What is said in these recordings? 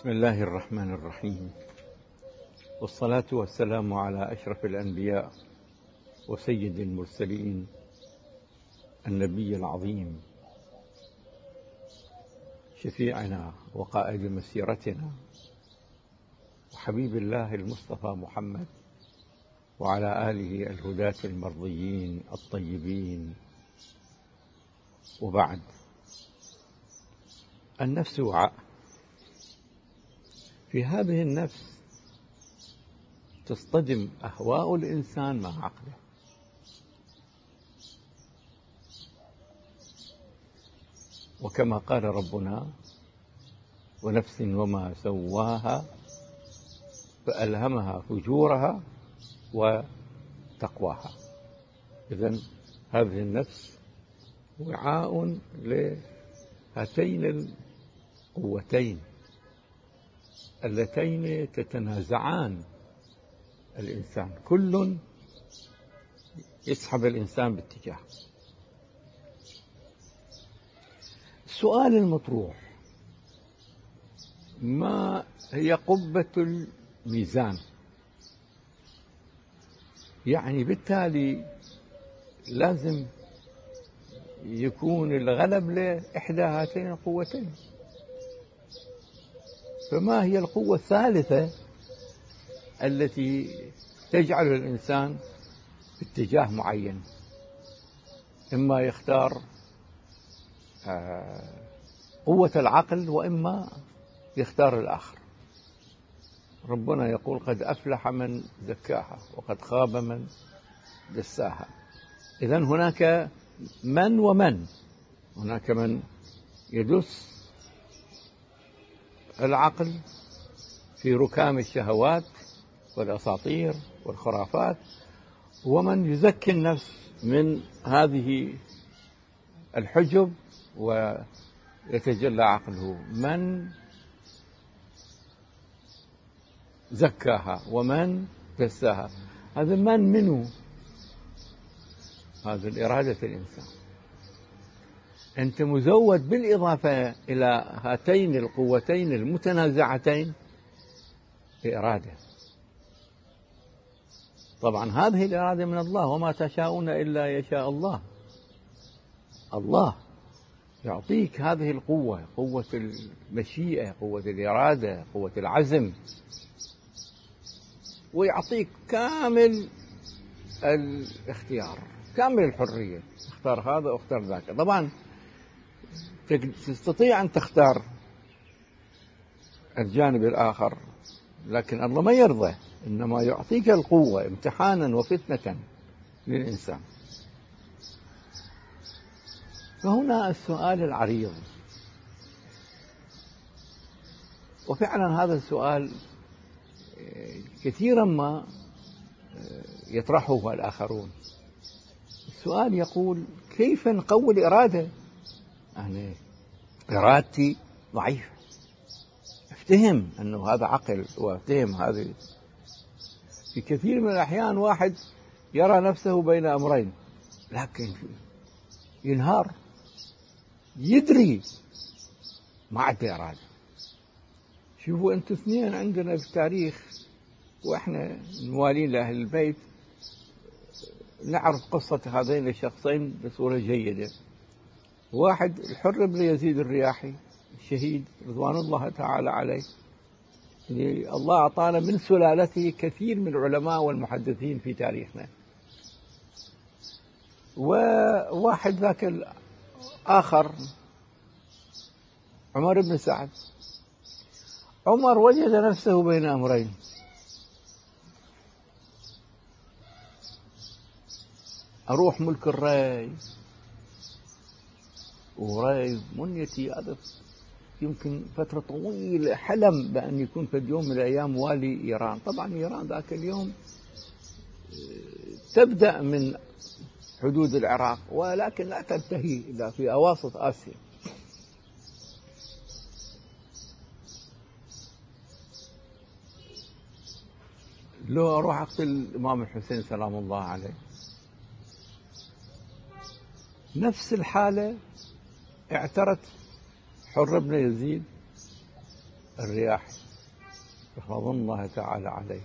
بسم الله الرحمن الرحيم، والصلاة والسلام على أشرف الأنبياء وسيد المرسلين، النبي العظيم، شفيعنا وقائد مسيرتنا وحبيب الله المصطفى محمد، وعلى آله الهداة المرضيين الطيبين. وبعد، النفس وعاء. في هذه النفس تصطدم أهواء الإنسان مع عقله، وكما قال ربنا: ونفس وما سواها فألهمها فجورها وتقواها. إذن هذه النفس وعاء لهاتين القوتين اللتين تتنازعان الإنسان، كل يسحب الإنسان باتجاه. السؤال المطروح: ما هي قبة الميزان؟ يعني بالتالي لازم يكون الغلب لإحدى هاتين القوتين. فما هي القوة الثالثة التي تجعل الإنسان باتجاه معين؟ إما يختار قوة العقل، وإما يختار الآخر. ربنا يقول: قد أفلح من زكاها وقد خاب من دساها. إذن هناك من ومن. هناك من يدس العقل في ركام الشهوات والأساطير والخرافات، ومن يزكي النفس من هذه الحجب ويتجلى عقله. من زكاها ومن دساها. هذا منه؟ هذا الإرادة الإنسان. أنت مزود بالإضافة إلى هاتين القوتين المتنازعتين بإرادة. طبعا هذه الإرادة من الله: وما تشاءون إلا يشاء الله. الله يعطيك هذه القوة، قوة المشيئة، قوة الإرادة، قوة العزم، ويعطيك كامل الاختيار، كامل الحرية. اختار هذا واختار ذاك. طبعا تستطيع أن تختار الجانب الآخر، لكن الله ما يرضى، إنما يعطيك القوة امتحانا وفتنة للإنسان. فهنا السؤال العريض، وفعلا هذا السؤال كثيرا ما يطرحه الآخرون. السؤال يقول: كيف نقوي الإرادة؟ أنا إرادتي ضعيفة، افتهم أنه هذا عقل، وافتهم هذا. في كثير من الأحيان واحد يرى نفسه بين أمرين، لكن ينهار، يدري ما عنده إرادة. شوفوا أنتم اثنين عندنا في التاريخ، وإحنا موالين لأهل البيت، نعرف قصة هذين الشخصين بصورة جيدة. واحد الحر بن يزيد الرياحي الشهيد رضوان الله تعالى عليه، يعني الله أعطانا من سلالته كثير من العلماء والمحدثين في تاريخنا. وواحد ذاك الآخر عمر بن سعد. عمر وجد نفسه بين أمرين: أروح ملك الري، وري منيتي هذا يمكن فترة طويلة حلم بأن يكون في يوم من الأيام والي إيران. طبعا إيران ذاك اليوم تبدأ من حدود العراق، ولكن لا تنتهي إلا في أواسط آسيا. لو أروح أقتل الإمام الحسين سلام الله عليه. نفس الحالة اعترت حر بن يزيد الرياح رضوان الله تعالى عليه،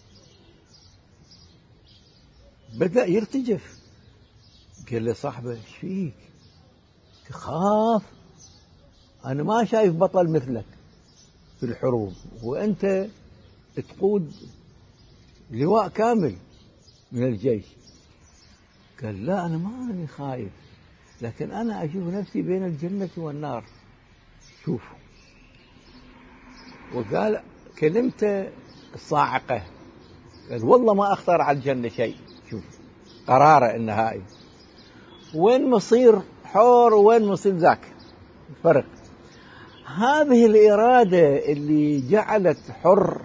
بدأ يرتجف. قال له صاحبه ايش فيك؟ تخاف؟ أنا ما شايف بطل مثلك في الحروب، وأنت تقود لواء كامل من الجيش. قال لا أنا ماني خايف، لكن أنا أشوف نفسي بين الجنة والنار. شوف، وقال كلمته الصاعقة، قال والله ما أختار على الجنة شيء. شوف قراره النهائي، وين مصير حور وين مصير ذاك فرق. هذه الإرادة اللي جعلت حر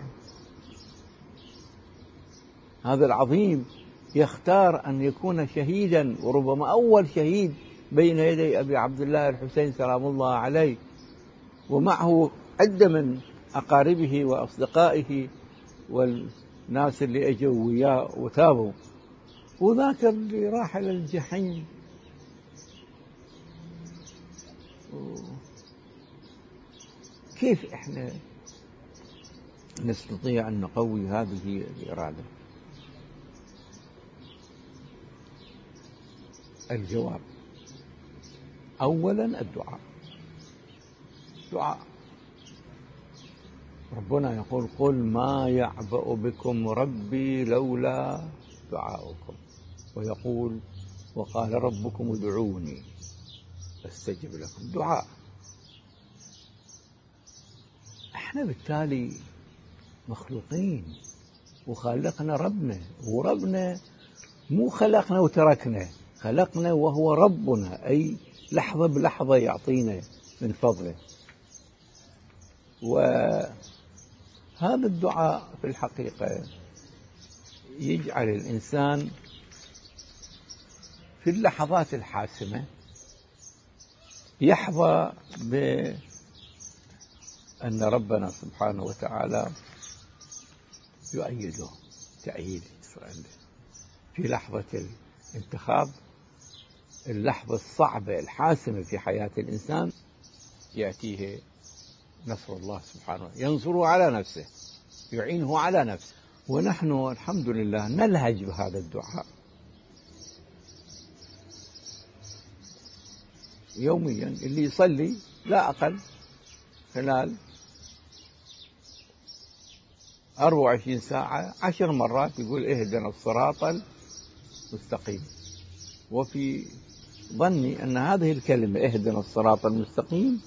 هذا العظيم يختار أن يكون شهيدا، وربما أول شهيد بين يدي أبي عبد الله الحسين سلام الله عليه، ومعه عدة من أقاربه وأصدقائه والناس اللي أجوا وياه وتابوا، وذاك اللي راح إلى الجحيم. كيف إحنا نستطيع أن نقوي هذه الإرادة؟ الجواب أولا الدعاء. دعاء. ربنا يقول قل ما يعبأ بكم ربي لولا دعاؤكم، ويقول وقال ربكم ادعوني استجب لكم. دعاء. احنا بالتالي مخلوقين وخلقنا ربنا، وربنا مو خلقنا وتركنا، خلقنا وهو ربنا، أي لحظة بلحظة يعطينا من فضله. وهذا الدعاء في الحقيقة يجعل الإنسان في اللحظات الحاسمة يحظى بأن ربنا سبحانه وتعالى يؤيده تأييد في لحظة الانتخاب، اللحظة الصعبة الحاسمة في حياة الإنسان، يأتيه نصر الله سبحانه، ينصره على نفسه، يعينه على نفسه. ونحن الحمد لله نلهج بهذا الدعاء يوميا. اللي يصلي لا أقل خلال 24 ساعة 10 مرات يقول اهدنا الصراط المستقيم. وفي ظني أن هذه الكلمة اهدنا الصراط المستقيم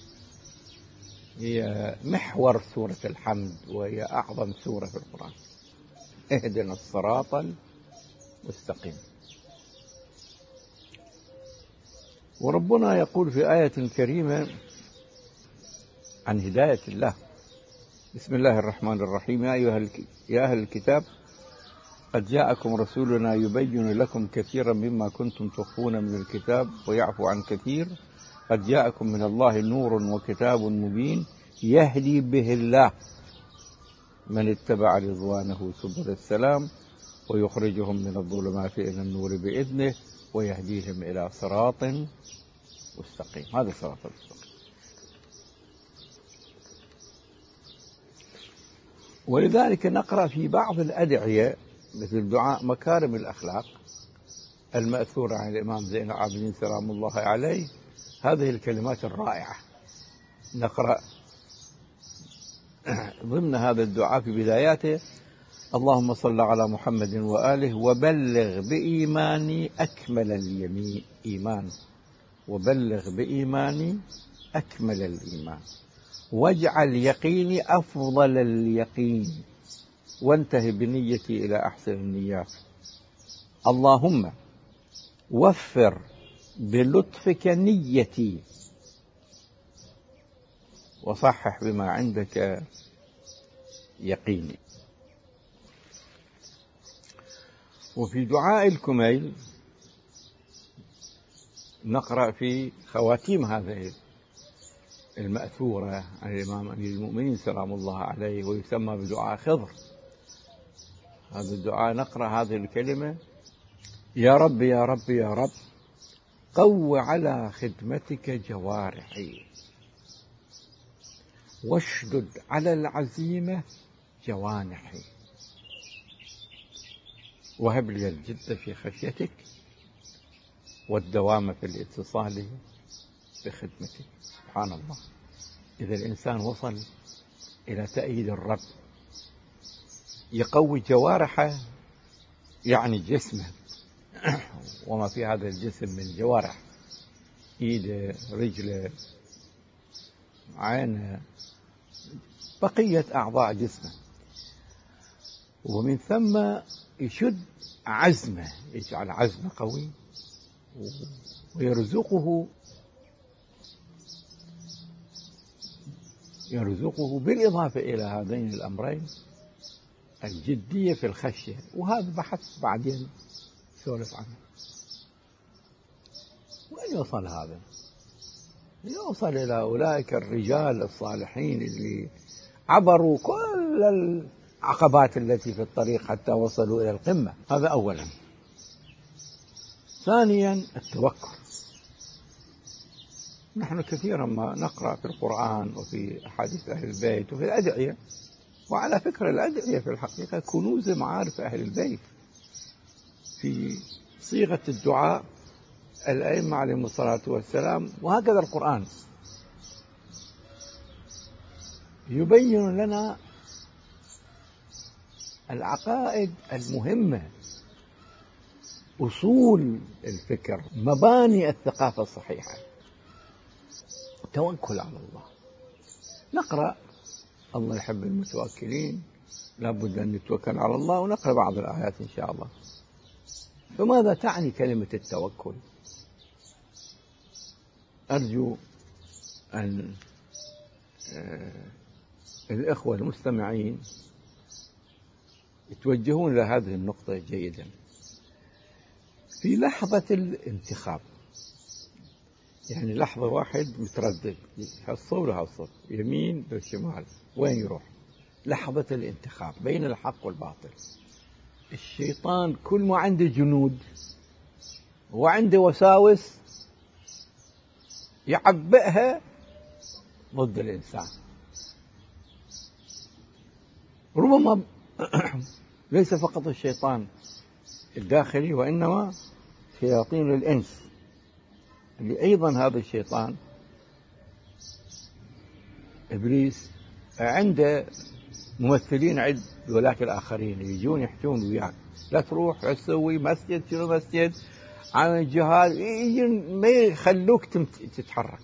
هي محور سورة الحمد، وهي أعظم سورة في القرآن. اهدنا الصراط المستقيم. وربنا يقول في آية كريمة عن هداية الله: بسم الله الرحمن الرحيم يا أهل الكتاب قد جاءكم رسولنا يبين لكم كثيرا مما كنتم تخفون من الكتاب ويعفو عن كثير، قد جاءكم من الله نور وكتاب مبين يهدي به الله من اتبع رضوانه سبل السلام ويخرجهم من الظلمات إلى النور بإذنه ويهديهم إلى صراط مستقيم. هذا صراط المستقيم. ولذلك نقرأ في بعض الأدعية مثل دعاء مكارم الأخلاق المأثورة عن الإمام زين العابدين سلام الله عليه هذه الكلمات الرائعة. نقرأ ضمن هذا الدعاء في بداياته: اللهم صل على محمد وآله وبلغ بإيماني أكمل الإيمان، وبلغ بإيماني أكمل الإيمان، واجعل يقيني أفضل اليقين، وانتهي بنيتي إلى أحسن النيات. اللهم وفر بلطفك نيتي، وصحح بما عندك يقيني. وفي دعاء الكميل نقرأ في خواتيم هذه المأثورة عن الإمام أمير المؤمنين سلام الله عليه، ويسمى بدعاء خضر. هذا الدعاء نقرأ هذه الكلمة: يا رب يا رب يا رب قو على خدمتك جوارحي، واشدد على العزيمة جوانحي وهب لي الجد في خشيتك والدوام في الاتصال بخدمتك. سبحان الله، إذا الإنسان وصل إلى تأييد الرب يقوي جوارحه، يعني جسمه وما في هذا الجسم من جوارح، إيده، رجله، عينه، بقية أعضاء جسمه، ومن ثم يشد عزمه، يجعل عزمه قوي، ويرزقه بالإضافة إلى هذين الأمرين الجدية في الخشية. وهذا بحث بعدين سولف عنه. وين يوصل هذا؟ يوصل إلى أولئك الرجال الصالحين اللي عبروا كل العقبات التي في الطريق حتى وصلوا إلى القمة. هذا أولا. ثانيا التوكل. نحن كثيرا ما نقرأ في القرآن وفي أحاديث أهل البيت وفي الأدعية، وعلى فكرة الأدعية في الحقيقة كنوز معارف أهل البيت في صيغة الدعاء الأئمة عليهم الصلاة والسلام، وهكذا القرآن يبين لنا العقائد المهمة، أصول الفكر، مباني الثقافة الصحيحة. توكل على الله. نقرأ الله يحب المتوكلين، لابد أن نتوكل على الله، ونقرأ بعض الآيات إن شاء الله. فماذا تعني كلمة التوكل؟ أرجو أن الإخوة المستمعين يتوجهون إلى هذه النقطة جيدا. في لحظة الانتخاب، يعني لحظة واحد متردد هالصوب ولا هالصوب، يمين ولا شمال، وين يروح؟ لحظة الانتخاب بين الحق والباطل. الشيطان كل ما عنده جنود وعنده وساوس يعبئها ضد الإنسان. ربما ليس فقط الشيطان الداخلي، وإنما شياطين الإنس اللي أيضا هذا الشيطان إبليس عنده ممثلين عند ولاك الآخرين يجون يحجون وياك، لا تروح، لا تسوي مسجد، شنو مسجد، عن الجهاد، يجون ما يخلوك تتحرك.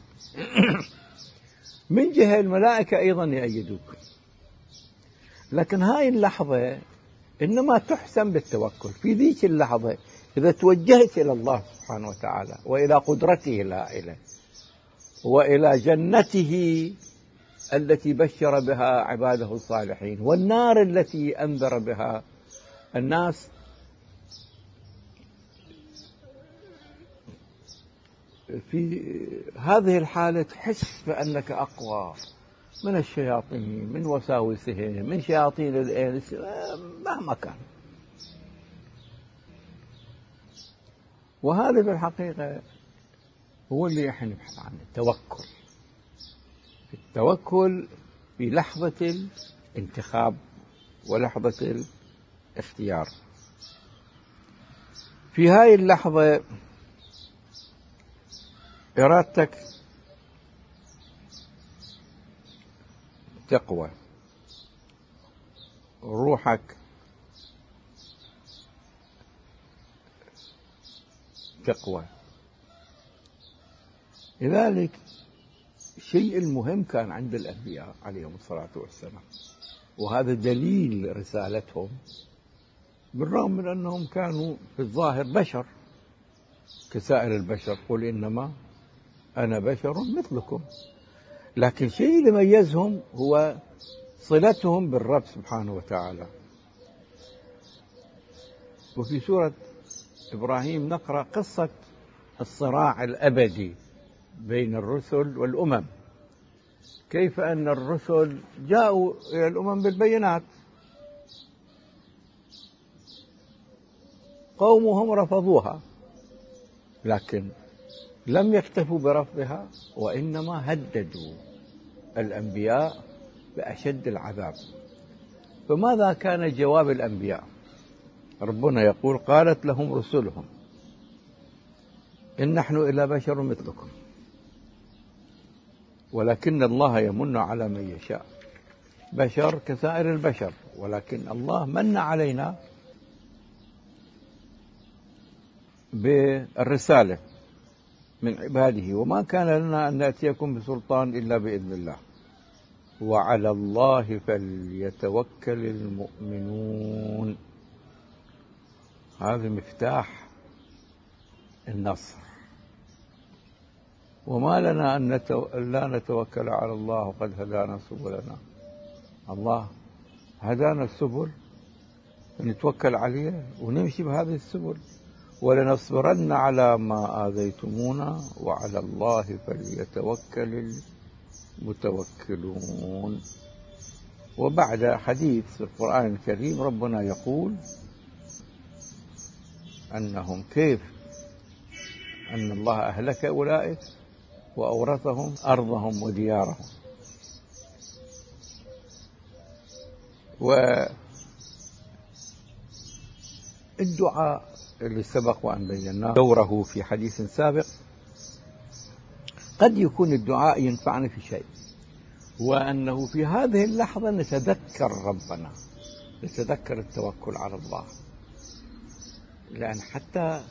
من جهة الملائكة أيضا يأيدوك. لكن هاي اللحظة إنما تحسم بالتوكل. في ذيك اللحظة إذا توجهت إلى الله سبحانه وتعالى وإلى قدرته الهائلة وإلى جنته التي بشر بها عباده الصالحين والنار التي أنذر بها الناس، في هذه الحالة تحس بأنك أقوى من الشياطين، من وساوسهم، من شياطين الإنس، مهما كان. وهذا في الحقيقة هو اللي احنا نبحث عنه، التوكل. التوكل في لحظة الانتخاب ولحظة الاختيار. في هاي اللحظة إرادتك تقوى، روحك تقوى. لذلك الشيء المهم كان عند الأنبياء عليهم الصلاة والسلام، وهذا دليل رسالتهم، بالرغم من أنهم كانوا في الظاهر بشر كسائر البشر، قل إنما أنا بشر مثلكم، لكن الشيء اللي ميزهم هو صلتهم بالرب سبحانه وتعالى. وفي سورة إبراهيم نقرأ قصة الصراع الأبدي بين الرسل والأمم، كيف أن الرسل جاءوا إلى الأمم بالبينات، قومهم رفضوها، لكن لم يكتفوا برفضها، وإنما هددوا الأنبياء بأشد العذاب. فماذا كان جواب الأنبياء؟ ربنا يقول: قالت لهم رسلهم إن نحن إلا بشر مثلكم ولكن الله يمن على من يشاء. بشر كسائر البشر، ولكن الله من علينا بالرسالة من عباده، وما كان لنا أن نأتيكم بسلطان إلا بإذن الله، وعلى الله فليتوكل المؤمنون. هذا مفتاح النصر. وما لنا أن لا نتوكل على الله وقد هدانا سبلنا. الله هدانا السبل نتوكل عليه ونمشي بهذه السبل. ولنصبرن على ما آذيتمونا وعلى الله فليتوكل المتوكلون. وبعد حديث في القرآن الكريم ربنا يقول أنهم كيف أن الله أهلك أولئك وأورثهم أرضهم وديارهم. والدعاء اللي سبق وأن بيناه دوره في حديث سابق، قد يكون الدعاء ينفعنا في شيء، وأنه في هذه اللحظة نتذكر ربنا، نتذكر التوكل على الله، لأن حتى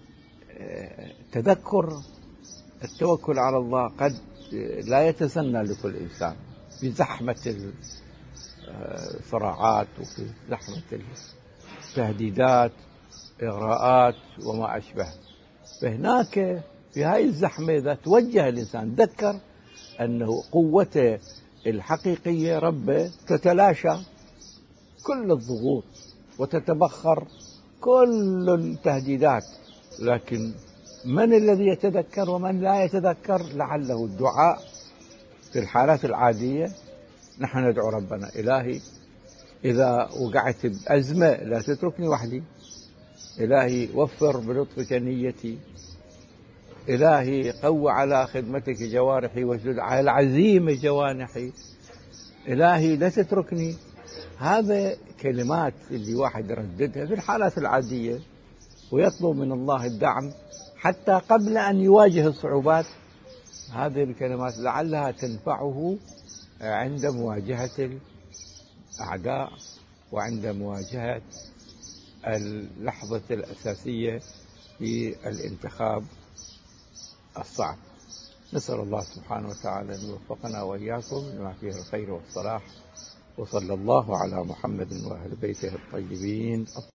تذكر التوكل على الله قد لا يتسنى لكل إنسان في زحمة الصراعات وفي زحمة التهديدات، إغراءات وما أشبه. فهناك في هاي الزحمة إذا توجه الإنسان ذكر أنه قوته الحقيقية ربه تتلاشى كل الضغوط وتتبخر كل التهديدات. لكن من الذي يتذكر ومن لا يتذكر؟ لعله الدعاء في الحالات العادية نحن ندعو ربنا: إلهي إذا وقعت بأزمة لا تتركني وحدي، إلهي وفر بلطفك نيتي، إلهي قو على خدمتك جوارحي واشدد على العزيمة جوانحي، إلهي لا تتركني. هذا كلمات اللي واحد يرددها في الحالات العادية ويطلب من الله الدعم حتى قبل أن يواجه الصعوبات. هذه الكلمات لعلها تنفعه عند مواجهة الأعداء وعند مواجهة اللحظة الأساسية في الانتخاب الصعب. نسأل الله سبحانه وتعالى أن يوفقنا وإياكم لما فيه الخير والصلاح، وصلى الله على محمد وأهل بيته الطيبين.